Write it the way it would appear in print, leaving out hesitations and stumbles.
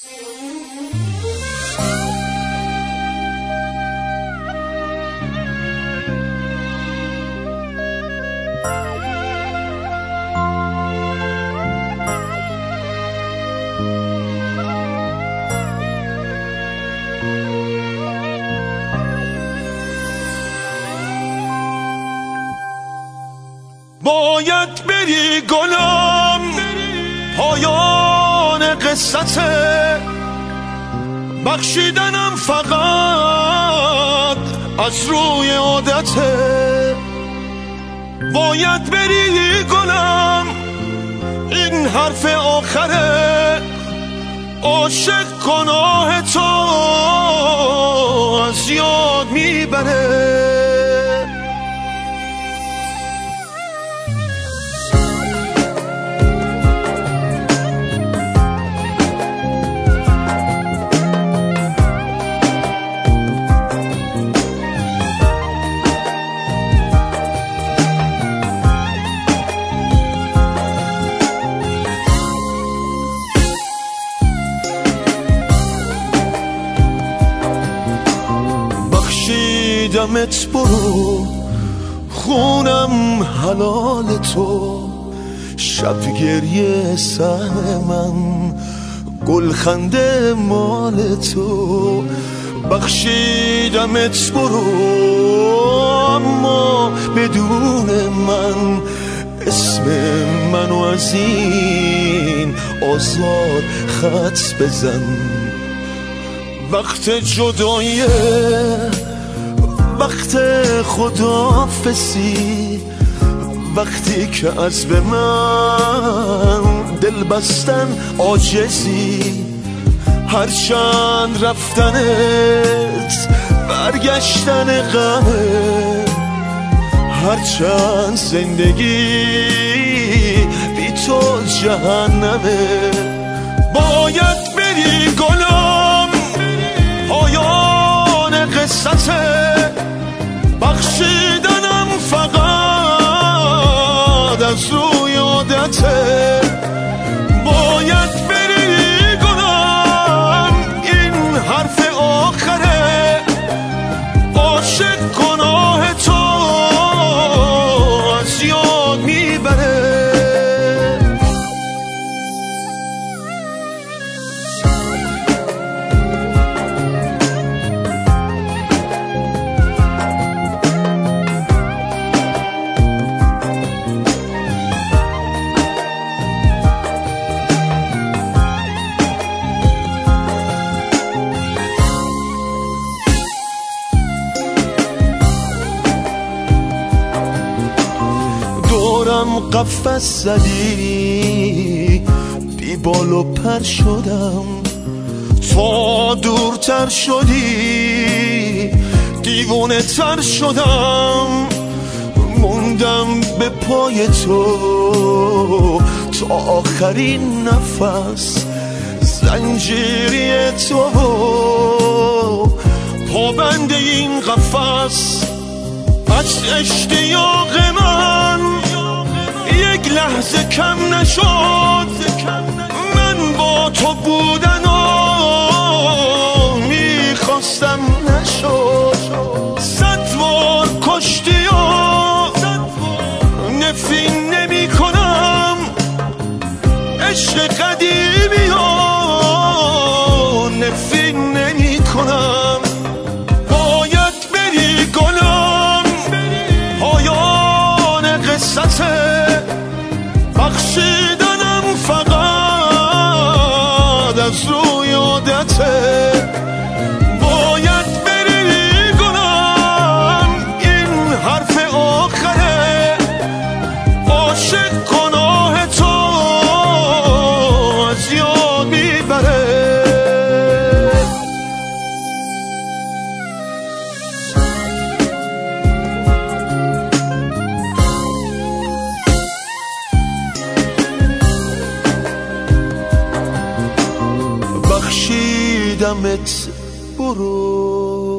باید بری گلم، پایان قصته، بخشیدنم فقط از روی عادته. باید بری گلم، این حرف آخره، عاشق گناه تو از یاد میبره. دمت برو، خونم حلال تو، شب گریه سهم من، گلخنده مال تو. بخشیدمت برو، اما بدون من، اسم منو از این آزار خط بزن. وقت جداییه، وقت خداحافظی، وقتی که از به من دل بستن عاجزی. هرچند رفتنت برگشتن غمه، هرچند زندگی بی تو جهنمه. باید بری گلم، پایان قصته، بخشیدنم فقط از روی عادته. باید بری گلم، این حرف آخره، عاشق گناه تو از یاد میبره. قفس زدی، بی بال و پر شدم، تا دورتر شدی دیوونه تر شدم. موندم به پای تو تا آخرین نفس، زنجیری تو پابند این قفس. از اشتیاق من یک لحظه کم نشد، من با تو بودنو میخواستم نشد. 100 بار کشتی و نفرین نمی کنم، عشق قدیمی و نفرین نمی کنم. باید بری گلم، پایان قصته، بخشیدنم فقط از روی عادته. باید بری گلم، این حرف آخره، عاشق گناه تو از یاد میبره. بخشیدمت برو.